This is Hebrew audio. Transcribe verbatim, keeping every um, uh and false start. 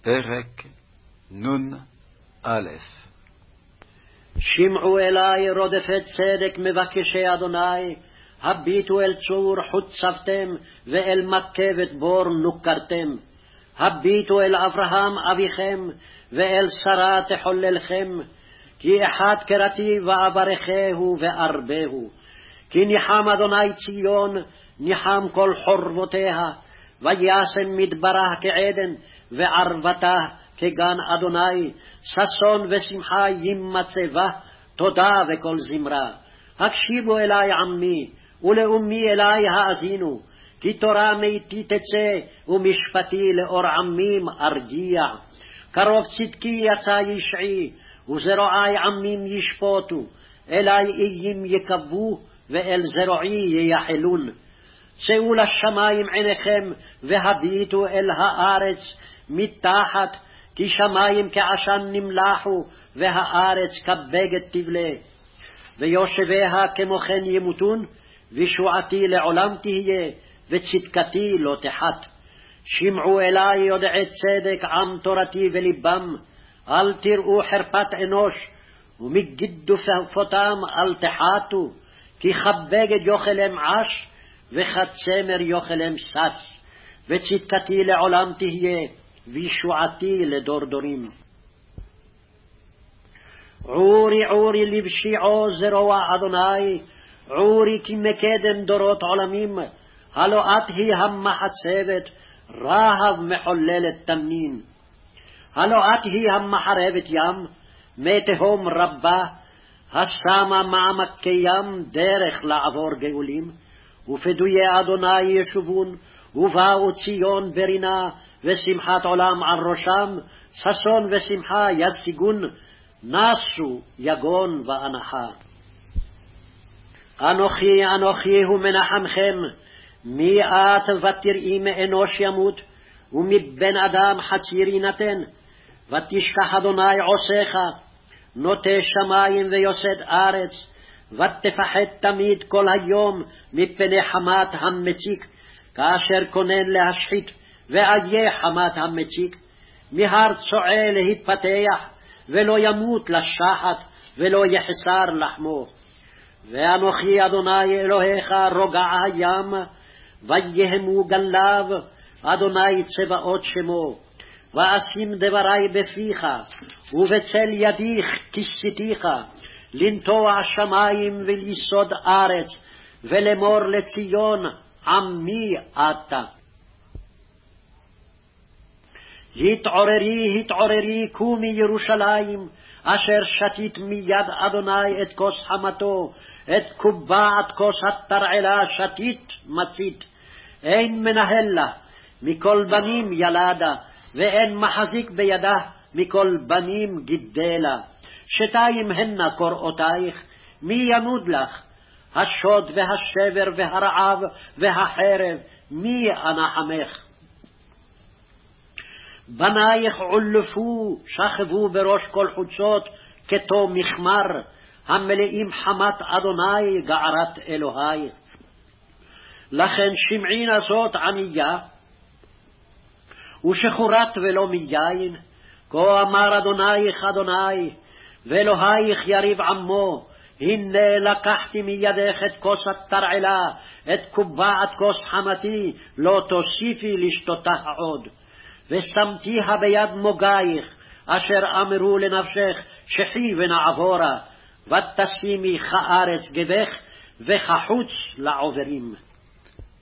פרק נ"א. שמעו אלי רודפי צדק מבקשי אדוני, הביטו אל צור חוצבתם, ואל מקבת בור נוכרתם. הביטו אל אברהם אביכם, ואל שרה תחוללכם, כי אחד קראתי ואברכהו וארבהו. כי ניחם אדוני ציון, ניחם כל חורבותיה, וישם מדברה כעדן, וערבתה כגן אדוני, ששון ושמחה ימצא בה, תודה וכל זמרה. הקשיבו אלי עמי, ולאומי אלי האזינו, כי תורה מאיתי תצא, ומשפטי לאור עמים ארגיע. קרוב צדקי יצא ישעי, וזרועי עמים ישפוטו, אלי איים יקבו, ואל זרועי ייחלון. צאו לשמים עיניכם, והביטו אל הארץ מתחת, כי שמים כעשן נמלחו, והארץ כבגד תבלה. ויושביה כמו כן ימותון, וישועתי לעולם תהיה, וצדקתי לא תחת. שמעו אלי יודעי צדק עם תורתי ולבם, אל תראו חרפת אנוש, ומגדופותם אל תחתו, כי כבגד יאכלם עש, וכצמר יאכלם סס. וצדקתי לעולם תהיה, וישועתי לדור דורים. עורי עורי לבשיעו זרוע אדוני, עורי כי מקדם דורות עולמים, הלא את היא המחצבת, רהב מחוללת תנין. הלא את היא המחרבת ים, מי תהום רבה, השמה מעמקי ים דרך לעבור גאולים. ופדויי אדוני ישובון, ובאו ציון ברינה, ושמחת עולם על ראשם, ששון ושמחה ישיגון, נסו יגון ואנחה. אנוכי אנוכי הוא מנחמכם, מי את ותראי מאנוש ימות, ומבן אדם חציר יינתן. ותשכח אדוני עושיך, נוטה שמים ויוסד ארץ, ותפחד תמיד כל היום מפני חמת המציק, כאשר כונן להשחית, ואיה חמת המציק. מהר צועה להיפתח, ולא ימות לשחת, ולא יחסר לחמו. ואנוכי אדוני אלוהיך רוגע הים, ויהמו גליו, אדוני צבאות שמו. ואשים דברי בפיך, ובצל ידיך כיסיתיך, לנטוע שמים וליסוד ארץ, ולמור לציון עמי אתה. התעוררי, התעוררי, קומי ירושלים, אשר שתית מיד אדוני את כוס חמתו, את קובעת כוס התרעלה שתית מצית. אין מנהל לה, מכל בנים ילדה, ואין מחזיק בידה, מכל בנים גידלה. שתיים הנה קוראותייך, מי ינוד לך? השוד והשבר והרעב והחרב, מי אנחמך? בנייך עולפו, שכבו בראש כל חוצות, כתו מחמר, המלאים חמת אדוני גערת אלוהי. לכן שמעי נסות ענייה, ושחורת ולא מיין, כה אמר אדונייך אדוני, ואלוהיך יריב עמו, הנה לקחתי מידך את כוס התרעלה, את קובעת כוס חמתי, לא תוסיפי לשתותה עוד. ושמתיה ביד מוגייך, אשר אמרו לנפשך, שחי ונעבורה, ותשימי כארץ גבך, וכחוץ לעוברים.